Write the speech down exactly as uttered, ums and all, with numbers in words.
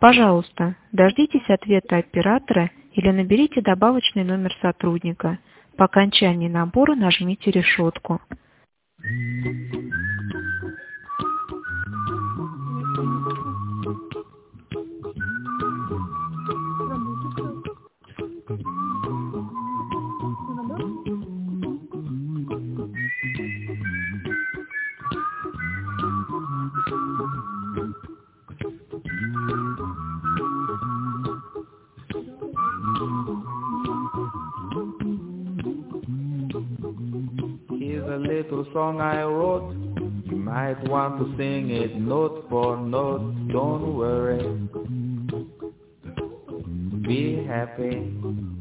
Пожалуйста, дождитесь ответа оператора или наберите добавочный номер сотрудника. По окончании набора нажмите решетку. Here's a little song I wrote. You might want to sing it note for note. Don't worry. Be happy.